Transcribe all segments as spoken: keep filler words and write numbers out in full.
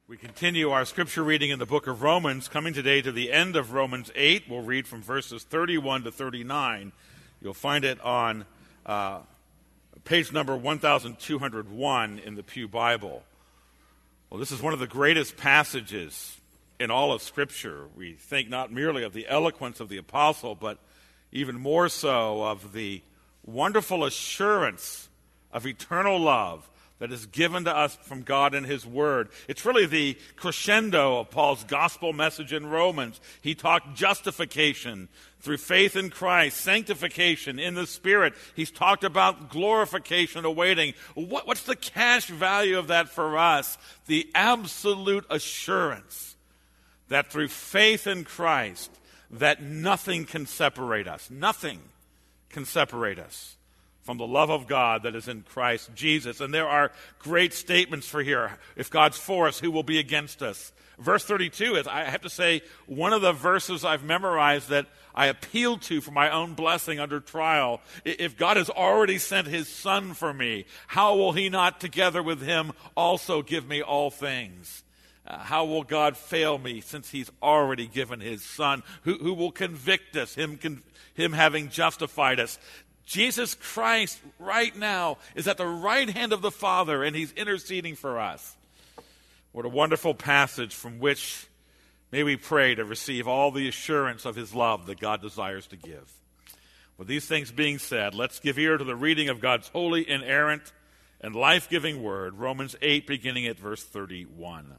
We continue our scripture reading in the book of Romans, coming today to the end of Romans eight. We'll read from verses thirty-one to thirty-nine. You'll find it on uh, page number one thousand two hundred one in the Pew Bible. Well, this is one of the greatest passages in all of Scripture. We think not merely of the eloquence of the apostle, but even more so of the wonderful assurance of eternal love that is given to us from God in His Word. It's really the crescendo of Paul's gospel message in Romans. He talked justification through faith in Christ, sanctification in the Spirit. He's talked about glorification awaiting. What, what's the cash value of that for us? The absolute assurance that through faith in Christ, that nothing can separate us. Nothing can separate us from the love of God that is in Christ Jesus. And there are great statements for here. If God's for us, who will be against us? Verse thirty-two is, I have to say, one of the verses I've memorized that I appeal to for my own blessing under trial. If God has already sent His Son for me, how will He not together with Him also give me all things? Uh, how will God fail me since He's already given His Son? Who, who will convict us, him, con, him having justified us? Jesus Christ right now is at the right hand of the Father, and He's interceding for us. What a wonderful passage from which may we pray to receive all the assurance of His love that God desires to give. With these things being said, let's give ear to the reading of God's holy, inerrant, and life-giving word, Romans eight, beginning at verse thirty-one.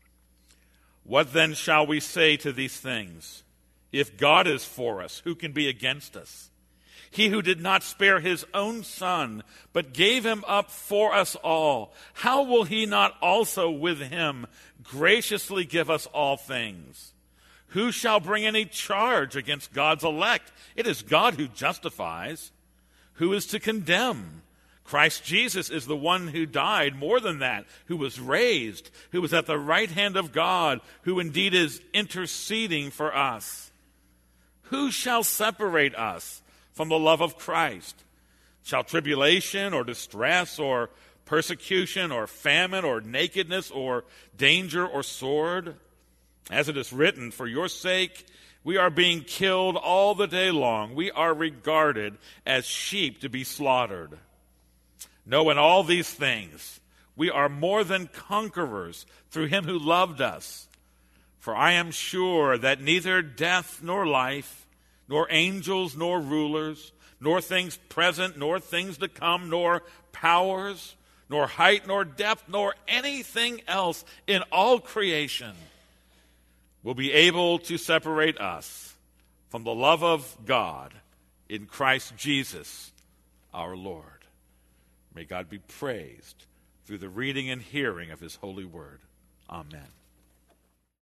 What then shall we say to these things? If God is for us, who can be against us? He who did not spare His own Son, but gave Him up for us all, how will He not also with Him graciously give us all things? Who shall bring any charge against God's elect? It is God who justifies. Who is to condemn? Christ Jesus is the one who died, more than that, who was raised, who was at the right hand of God, who indeed is interceding for us. Who shall separate us from the love of Christ? Shall tribulation or distress or persecution or famine or nakedness or danger or sword? As it is written, for your sake we are being killed all the day long. We are regarded as sheep to be slaughtered. No, in all these things we are more than conquerors through Him who loved us. For I am sure that neither death nor life, nor angels, nor rulers, nor things present, nor things to come, nor powers, nor height, nor depth, nor anything else in all creation will be able to separate us from the love of God in Christ Jesus our Lord. May God be praised through the reading and hearing of His holy word. Amen.